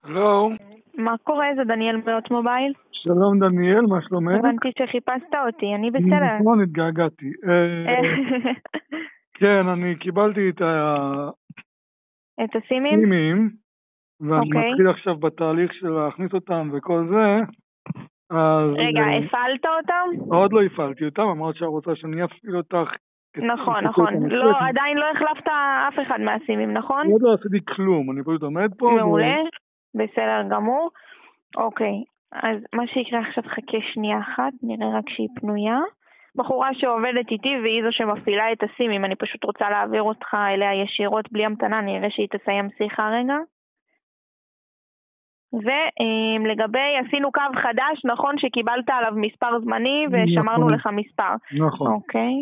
לא. מה קורה? זה דניאל מאות מובייל? שלום דניאל, מה שלומך? הבנתי שחיפשת אותי, אני בסדר. נכון, התגעגעתי. כן, אני קיבלתי את הסימים? הסימים, ואני אוקיי. מתחיל עכשיו בתהליך של להכניס אותם וכל זה. אז רגע, הפעלת אותם? עוד לא הפעלתי אותם, אמרת שאת רוצה שאני אפעיל אותך. נכון, נכון. לא, עדיין לא החלפת אף אחד מהסימים, נכון? עוד לא עשיתי כלום, אני פשוט עומד פה. מעולה, בסדר גמור. אוקיי, אז מה שיקרה עכשיו, חכה שנייה אחת, נראה רק שהיא פנויה. בחורה שעובדת איתי והיא זו שמפעילה את הסימים, אני פשוט רוצה להעביר אותך אליה ישירות בלי המתנה, נראה שהיא תסיים שיחה רגע. ולגבי, עשינו קו חדש, נכון שקיבלת עליו מספר זמני ושמרנו לך מספר. נכון. אוקיי.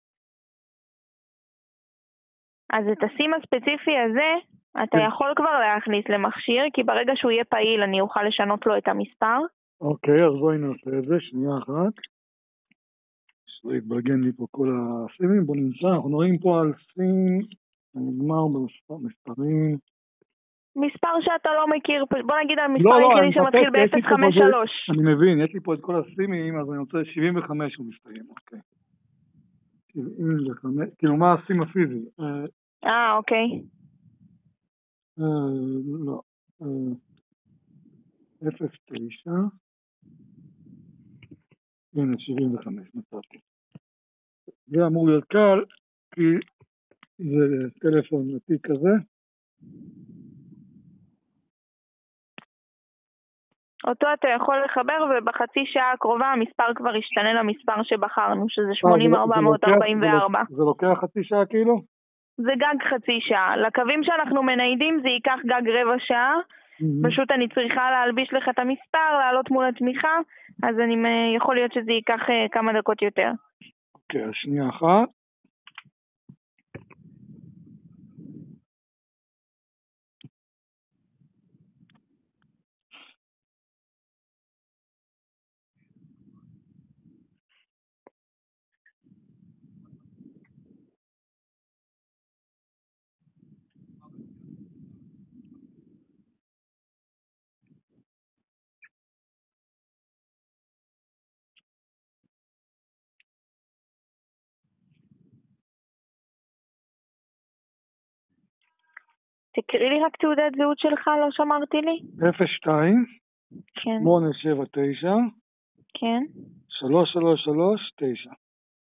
אז את הסים הספציפי הזה, אתה יכול כבר להכניס למכשיר, כי ברגע שהוא יהיה פעיל אני אוכל לשנות לו את המספר. אוקיי, אז בואי נעשה את זה, שנייה אחת. להתבלגן לי פה כל הסימים, בוא נמצא, אנחנו נראים פה על סים, נגמר במספרים. מספר שאתה לא מכיר, בוא נגיד על מספר היחידי שמתחיל ב-053. אני מבין, יש לי פה את כל הסימים, אז אני רוצה 75 הוא מסתיים, אוקיי. 75, כאילו מה הסים הפיזי? אוקיי. לא, 09, הנה 75 מצאתי. זה אמור להיות קל, כי זה טלפון עתיק כזה. אותו אתה יכול לחבר ובחצי שעה הקרובה המספר כבר ישתנה למספר שבחרנו, שזה 8444. זה לוקח חצי שעה כאילו? זה גג חצי שעה. לקווים שאנחנו מניידים זה ייקח גג רבע שעה. פשוט אני צריכה להלביש לך את המספר, לעלות מול התמיכה, אז יכול להיות שזה ייקח כמה דקות יותר. אוקיי, אז שנייה אחת. תקריא לי רק תעודת זהות שלך, לא שמרתי לי. 02 כן. 879 כן. 3339.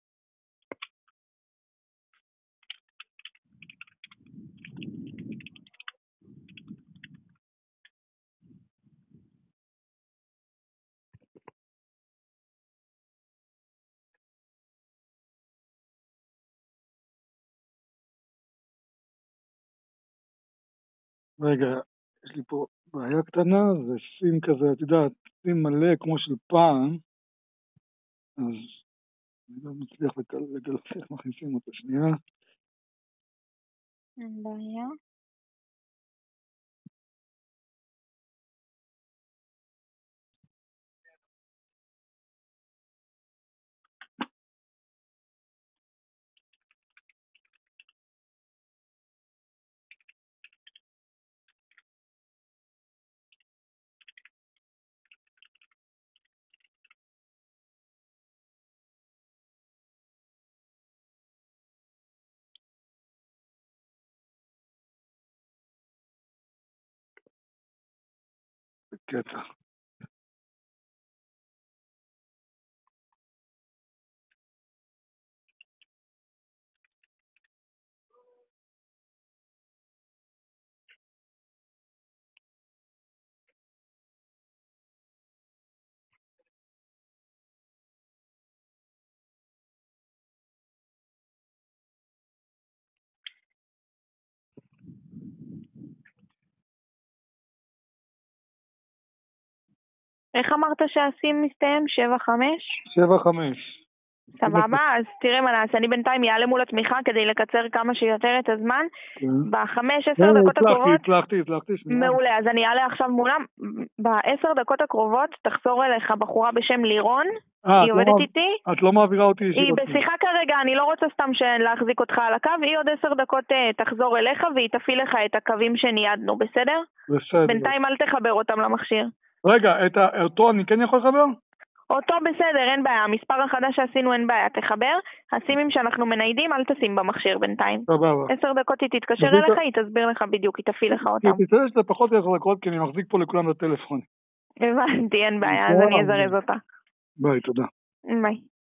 רגע, יש לי פה בעיה קטנה, זה סים כזה, את יודעת, סים מלא כמו של פעם, אז אני לא מצליח לגלות איך מכניסים אותו. שנייה. אין בעיה. קטע. איך אמרת שהסים מסתיים? 75? 75. סבבה, אז תראה מה נעשה, אני בינתיים יעלה מול התמיכה כדי לקצר כמה שיותר את הזמן. ב5-10 דקות הקרובות... הצלחתי, שנייה. מעולה, אז אני אעלה עכשיו מולם. ב10 דקות הקרובות תחזור אליך בחורה בשם לירון, היא עובדת איתי. את לא מעבירה אותי היא בשיחה כרגע, אני לא רוצה סתם להחזיק אותך על הקו, היא עוד 10 דקות תחזור אליך והיא תפעיל לך את הקווים שניידנו, בסדר? בסדר. בינתיים אל תחבר אותם למכשיר. רגע, אותו אני כן יכול לחבר? אותו בסדר, אין בעיה, המספר החדש שעשינו אין בעיה, תחבר, הסימים שאנחנו מניידים אל תשים במכשיר בינתיים. סבבה. 10 דקות היא תתקשר אליך, היא תסביר לך בדיוק, היא תפעיל לך אותם. היא תצטרך שזה פחות 10 דקות, כי אני מחזיק פה לכולם בטלפון. הבנתי, אין בעיה, אז אני אזרז אותה. ביי, תודה. ביי.